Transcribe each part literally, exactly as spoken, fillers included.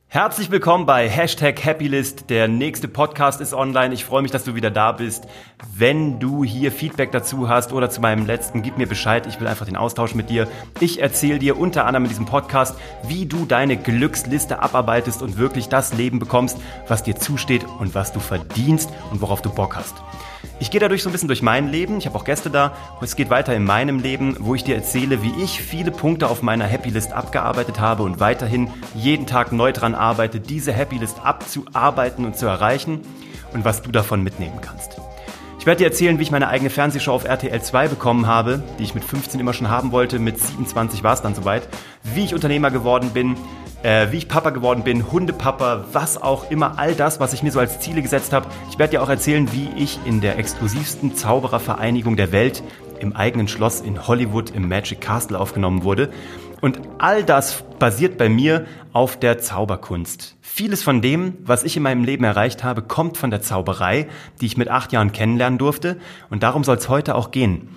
Herzlich willkommen bei Hashtag Happylist. Der nächste Podcast ist online. Ich freue mich, dass du wieder da bist. Wenn du hier Feedback dazu hast oder zu meinem letzten, gib mir Bescheid. Ich will einfach den Austausch mit dir. Ich erzähle dir unter anderem in diesem Podcast, wie du deine Glücksliste abarbeitest und wirklich das Leben bekommst, was dir zusteht und was du verdienst und worauf du Bock hast. Ich gehe dadurch so ein bisschen durch mein Leben. Ich habe auch Gäste da. Und es geht weiter in meinem Leben, wo ich dir erzähle, wie ich viele Punkte auf meiner Happylist abgearbeitet habe und weiterhin jeden Tag neu dran arbeite, diese Happylist abzuarbeiten und zu erreichen und was du davon mitnehmen kannst. Ich werde dir erzählen, wie ich meine eigene Fernsehshow auf R T L zwei bekommen habe, die ich mit fünfzehn immer schon haben wollte. Mit siebenundzwanzig war es dann soweit. Wie ich Unternehmer geworden bin, Äh, wie ich Papa geworden bin, Hundepapa, was auch immer, all das, was ich mir so als Ziele gesetzt habe. Ich werde dir auch erzählen, wie ich in der exklusivsten Zauberervereinigung der Welt im eigenen Schloss in Hollywood im Magic Castle aufgenommen wurde. Und all das basiert bei mir auf der Zauberkunst. Vieles von dem, was ich in meinem Leben erreicht habe, kommt von der Zauberei, die ich mit acht Jahren kennenlernen durfte. Und darum soll es heute auch gehen.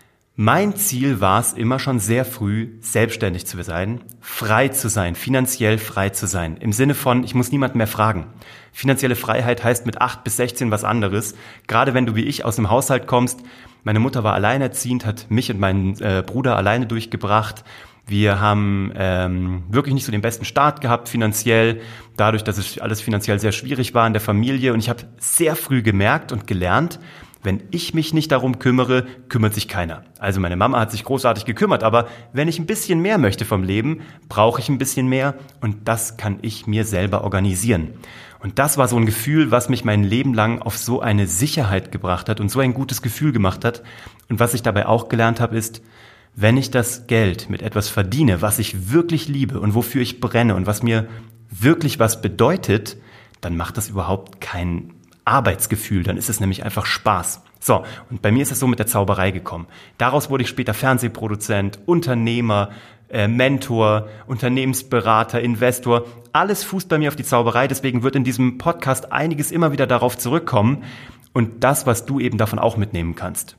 Mein Ziel war es immer schon sehr früh, selbstständig zu sein, frei zu sein, finanziell frei zu sein. Im Sinne von, ich muss niemanden mehr fragen. Finanzielle Freiheit heißt mit acht bis sechzehn was anderes. Gerade wenn du wie ich aus dem Haushalt kommst. Meine Mutter war alleinerziehend, hat mich und meinen äh, Bruder alleine durchgebracht. Wir haben ähm, wirklich nicht so den besten Start gehabt finanziell, dadurch, dass es alles finanziell sehr schwierig war in der Familie. Und ich habe sehr früh gemerkt und gelernt, wenn ich mich nicht darum kümmere, kümmert sich keiner. Also meine Mama hat sich großartig gekümmert, aber wenn ich ein bisschen mehr möchte vom Leben, brauche ich ein bisschen mehr und das kann ich mir selber organisieren. Und das war so ein Gefühl, was mich mein Leben lang auf so eine Sicherheit gebracht hat und so ein gutes Gefühl gemacht hat. Und was ich dabei auch gelernt habe, ist, wenn ich das Geld mit etwas verdiene, was ich wirklich liebe und wofür ich brenne und was mir wirklich was bedeutet, dann macht das überhaupt keinen Arbeitsgefühl, dann ist es nämlich einfach Spaß. So, und bei mir ist es so mit der Zauberei gekommen. Daraus wurde ich später Fernsehproduzent, Unternehmer, äh, Mentor, Unternehmensberater, Investor. Alles fußt bei mir auf die Zauberei, deswegen wird in diesem Podcast einiges immer wieder darauf zurückkommen und das, was du eben davon auch mitnehmen kannst.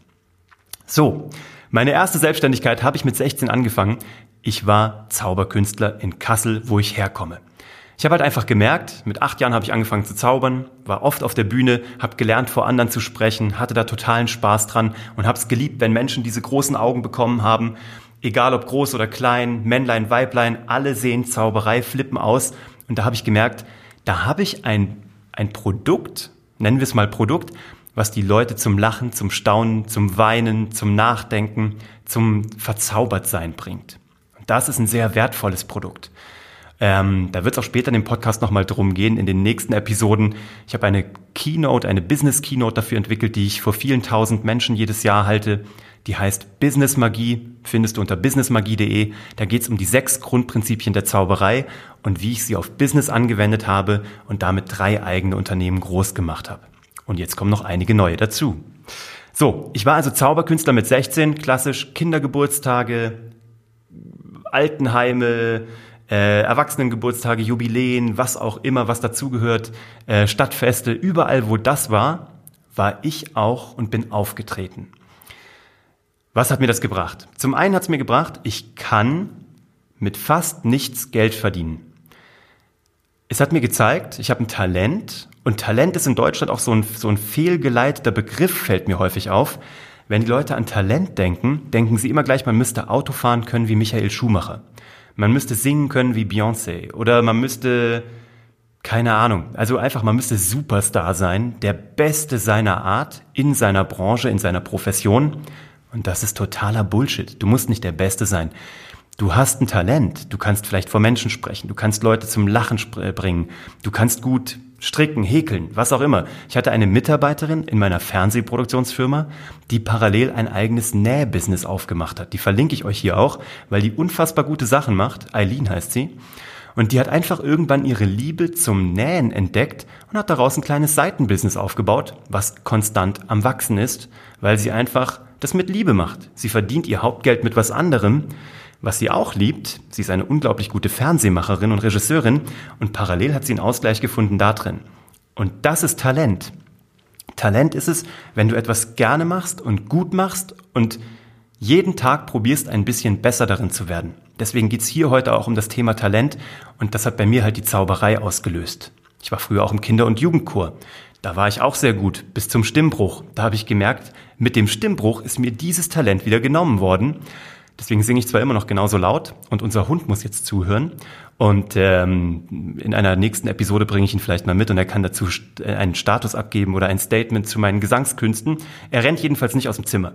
So, meine erste Selbstständigkeit habe ich mit sechzehn angefangen. Ich war Zauberkünstler in Kassel, wo ich herkomme. Ich habe halt einfach gemerkt, mit acht Jahren habe ich angefangen zu zaubern, war oft auf der Bühne, habe gelernt, vor anderen zu sprechen, hatte da totalen Spaß dran und habe es geliebt, wenn Menschen diese großen Augen bekommen haben. Egal ob groß oder klein, Männlein, Weiblein, alle sehen Zauberei, flippen aus. Und da habe ich gemerkt, da habe ich ein, ein Produkt, nennen wir es mal Produkt, was die Leute zum Lachen, zum Staunen, zum Weinen, zum Nachdenken, zum Verzaubertsein bringt. Und das ist ein sehr wertvolles Produkt. Ähm, da wird es auch später in dem Podcast nochmal drum gehen, in den nächsten Episoden. Ich habe eine Keynote, eine Business-Keynote dafür entwickelt, die ich vor vielen tausend Menschen jedes Jahr halte. Die heißt Business Magie, findest du unter business magie punkt de. Da geht es um die sechs Grundprinzipien der Zauberei und wie ich sie auf Business angewendet habe und damit drei eigene Unternehmen groß gemacht habe. Und jetzt kommen noch einige neue dazu. So, ich war also Zauberkünstler mit sechzehn, klassisch Kindergeburtstage, Altenheime, Äh, Erwachsenengeburtstage, Jubiläen, was auch immer, was dazugehört, äh, Stadtfeste, überall wo das war, war ich auch und bin aufgetreten. Was hat mir das gebracht? Zum einen hat es mir gebracht, ich kann mit fast nichts Geld verdienen. Es hat mir gezeigt, ich habe ein Talent und Talent ist in Deutschland auch so ein, so ein fehlgeleiteter Begriff, fällt mir häufig auf. Wenn die Leute an Talent denken, denken sie immer gleich, man müsste Auto fahren können wie Michael Schumacher. Man müsste singen können wie Beyoncé oder man müsste, keine Ahnung, also einfach, man müsste Superstar sein, der Beste seiner Art, in seiner Branche, in seiner Profession. Und das ist totaler Bullshit. Du musst nicht der Beste sein. Du hast ein Talent, du kannst vielleicht vor Menschen sprechen, du kannst Leute zum Lachen sp- bringen, du kannst gut stricken, häkeln, was auch immer. Ich hatte eine Mitarbeiterin in meiner Fernsehproduktionsfirma, die parallel ein eigenes Nähbusiness aufgemacht hat. Die verlinke ich euch hier auch, weil die unfassbar gute Sachen macht. Eileen heißt sie. Und die hat einfach irgendwann ihre Liebe zum Nähen entdeckt und hat daraus ein kleines Seitenbusiness aufgebaut, was konstant am Wachsen ist, weil sie einfach das mit Liebe macht. Sie verdient ihr Hauptgeld mit was anderem, was sie auch liebt. Sie ist eine unglaublich gute Fernsehmacherin und Regisseurin und parallel hat sie einen Ausgleich gefunden da drin. Und das ist Talent. Talent ist es, wenn du etwas gerne machst und gut machst und jeden Tag probierst, ein bisschen besser darin zu werden. Deswegen geht's hier heute auch um das Thema Talent und das hat bei mir halt die Zauberei ausgelöst. Ich war früher auch im Kinder- und Jugendchor. Da war ich auch sehr gut, bis zum Stimmbruch. Da habe ich gemerkt, mit dem Stimmbruch ist mir dieses Talent wieder genommen worden. Deswegen singe ich zwar immer noch genauso laut und unser Hund muss jetzt zuhören. Und ähm, in einer nächsten Episode bringe ich ihn vielleicht mal mit und er kann dazu st- einen Status abgeben oder ein Statement zu meinen Gesangskünsten. Er rennt jedenfalls nicht aus dem Zimmer.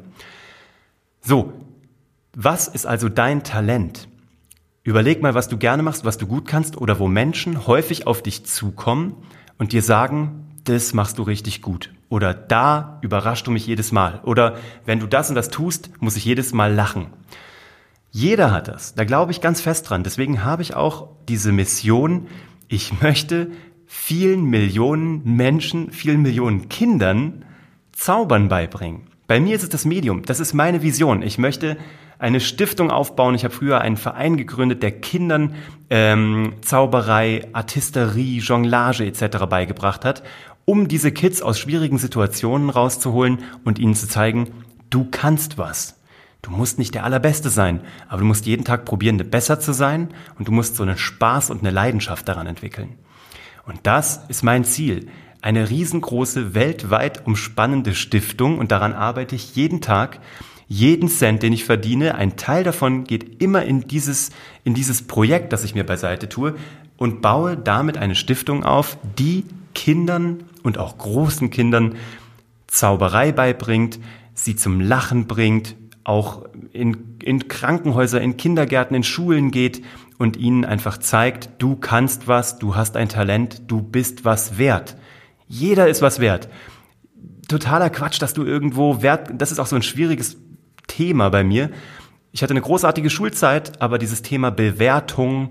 So, was ist also dein Talent? Überleg mal, was du gerne machst, was du gut kannst oder wo Menschen häufig auf dich zukommen und dir sagen, das machst du richtig gut. Oder da überraschst du mich jedes Mal. Oder wenn du das und das tust, muss ich jedes Mal lachen. Jeder hat das. Da glaube ich ganz fest dran. Deswegen habe ich auch diese Mission. Ich möchte vielen Millionen Menschen, vielen Millionen Kindern Zaubern beibringen. Bei mir ist es das Medium. Das ist meine Vision. Ich möchte eine Stiftung aufbauen. Ich habe früher einen Verein gegründet, der Kindern ähm, Zauberei, Artisterie, Jonglage et cetera beigebracht hat, um diese Kids aus schwierigen Situationen rauszuholen und ihnen zu zeigen, du kannst was. Du musst nicht der Allerbeste sein, aber du musst jeden Tag probieren, besser zu sein und du musst so einen Spaß und eine Leidenschaft daran entwickeln. Und das ist mein Ziel. Eine riesengroße, weltweit umspannende Stiftung und daran arbeite ich jeden Tag. Jeden Cent, den ich verdiene, ein Teil davon geht immer in dieses, in dieses Projekt, das ich mir beiseite tue und baue damit eine Stiftung auf, die Kindern und auch großen Kindern Zauberei beibringt, sie zum Lachen bringt, auch in, in Krankenhäuser, in Kindergärten, in Schulen geht und ihnen einfach zeigt, du kannst was, du hast ein Talent, du bist was wert. Jeder ist was wert. Totaler Quatsch, dass du irgendwo wert, das ist auch so ein schwieriges Thema bei mir. Ich hatte eine großartige Schulzeit, aber dieses Thema Bewertung,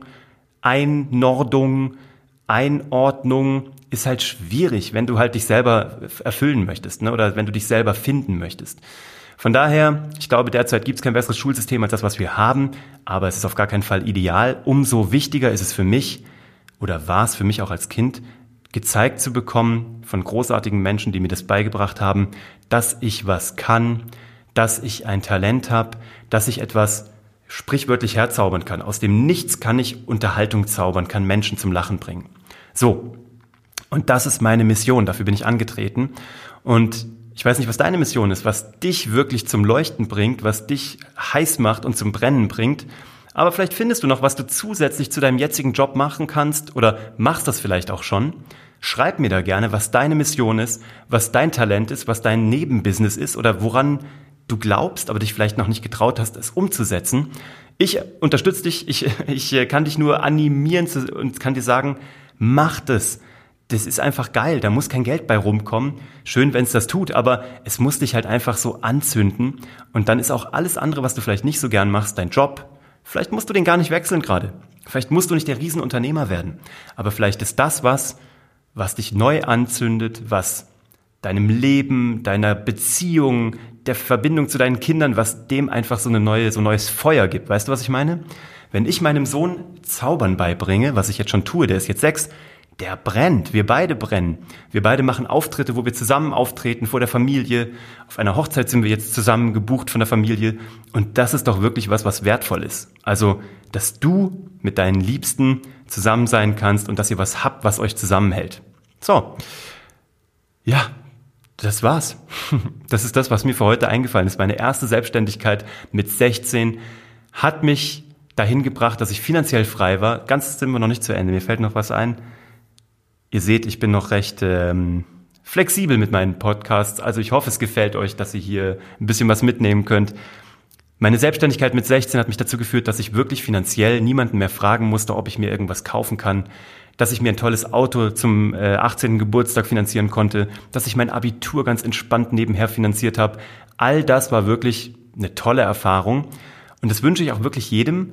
Einnordung, Einordnung ist halt schwierig, wenn du halt dich selber erfüllen möchtest, ne? Oder wenn du dich selber finden möchtest. Von daher, ich glaube, derzeit gibt es kein besseres Schulsystem als das, was wir haben, aber es ist auf gar keinen Fall ideal. Umso wichtiger ist es für mich, oder war es für mich auch als Kind, gezeigt zu bekommen von großartigen Menschen, die mir das beigebracht haben, dass ich was kann, dass ich ein Talent habe, dass ich etwas sprichwörtlich herzaubern kann. Aus dem Nichts kann ich Unterhaltung zaubern, kann Menschen zum Lachen bringen. So, und das ist meine Mission, dafür bin ich angetreten. Und ich weiß nicht, was deine Mission ist, was dich wirklich zum Leuchten bringt, was dich heiß macht und zum Brennen bringt. Aber vielleicht findest du noch, was du zusätzlich zu deinem jetzigen Job machen kannst oder machst das vielleicht auch schon. Schreib mir da gerne, was deine Mission ist, was dein Talent ist, was dein Nebenbusiness ist oder woran du glaubst, aber dich vielleicht noch nicht getraut hast, es umzusetzen. Ich unterstütze dich, ich, ich kann dich nur animieren und kann dir sagen, mach das. Das ist einfach geil, da muss kein Geld bei rumkommen. Schön, wenn es das tut, aber es muss dich halt einfach so anzünden. Und dann ist auch alles andere, was du vielleicht nicht so gern machst, dein Job. Vielleicht musst du den gar nicht wechseln gerade. Vielleicht musst du nicht der Riesenunternehmer werden. Aber vielleicht ist das was, was dich neu anzündet, was deinem Leben, deiner Beziehung, der Verbindung zu deinen Kindern, was dem einfach so eine neue, so ein neues Feuer gibt. Weißt du, was ich meine? Wenn ich meinem Sohn Zaubern beibringe, was ich jetzt schon tue, der ist jetzt sechs, der brennt. Wir beide brennen. Wir beide machen Auftritte, wo wir zusammen auftreten vor der Familie. Auf einer Hochzeit sind wir jetzt zusammen gebucht von der Familie. Und das ist doch wirklich was, was wertvoll ist. Also, dass du mit deinen Liebsten zusammen sein kannst und dass ihr was habt, was euch zusammenhält. So. Ja, das war's. Das ist das, was mir für heute eingefallen ist. Meine erste Selbstständigkeit mit sechzehn hat mich dahin gebracht, dass ich finanziell frei war. Ganz sind wir noch nicht zu Ende. Mir fällt noch was ein. Ihr seht, ich bin noch recht ähm, flexibel mit meinen Podcasts. Also ich hoffe, es gefällt euch, dass ihr hier ein bisschen was mitnehmen könnt. Meine Selbstständigkeit mit sechzehn hat mich dazu geführt, dass ich wirklich finanziell niemanden mehr fragen musste, ob ich mir irgendwas kaufen kann. Dass ich mir ein tolles Auto zum äh, achtzehnten Geburtstag finanzieren konnte. Dass ich mein Abitur ganz entspannt nebenher finanziert habe. All das war wirklich eine tolle Erfahrung. Und das wünsche ich auch wirklich jedem,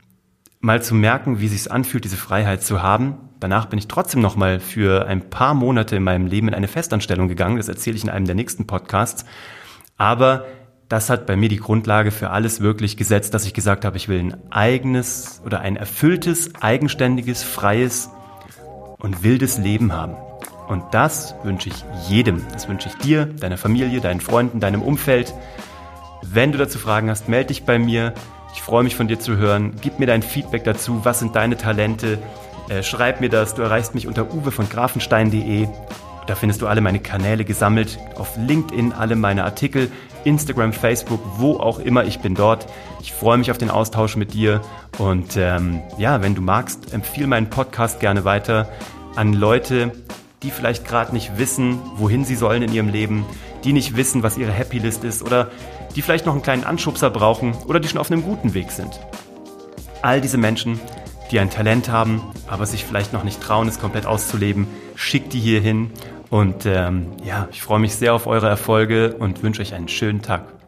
mal zu merken, wie es sich anfühlt, diese Freiheit zu haben. Danach bin ich trotzdem noch mal für ein paar Monate in meinem Leben in eine Festanstellung gegangen. Das erzähle ich in einem der nächsten Podcasts. Aber das hat bei mir die Grundlage für alles wirklich gesetzt, dass ich gesagt habe, ich will ein eigenes oder ein erfülltes, eigenständiges, freies und wildes Leben haben. Und das wünsche ich jedem. Das wünsche ich dir, deiner Familie, deinen Freunden, deinem Umfeld. Wenn du dazu Fragen hast, melde dich bei mir. Ich freue mich von dir zu hören. Gib mir dein Feedback dazu. Was sind deine Talente? Äh, schreib mir das. Du erreichst mich unter uwe von grafenstein punkt de. Da findest du alle meine Kanäle gesammelt. Auf LinkedIn alle meine Artikel, Instagram, Facebook, wo auch immer. Ich bin dort. Ich freue mich auf den Austausch mit dir. Und ähm, ja, wenn du magst, empfiehl meinen Podcast gerne weiter an Leute, die vielleicht gerade nicht wissen, wohin sie sollen in ihrem Leben, die nicht wissen, was ihre Happy List ist oder die vielleicht noch einen kleinen Anschubser brauchen oder die schon auf einem guten Weg sind. All diese Menschen, die ein Talent haben, aber sich vielleicht noch nicht trauen, es komplett auszuleben, schickt die hier hin. Und ähm, ja, ich freue mich sehr auf eure Erfolge und wünsche euch einen schönen Tag.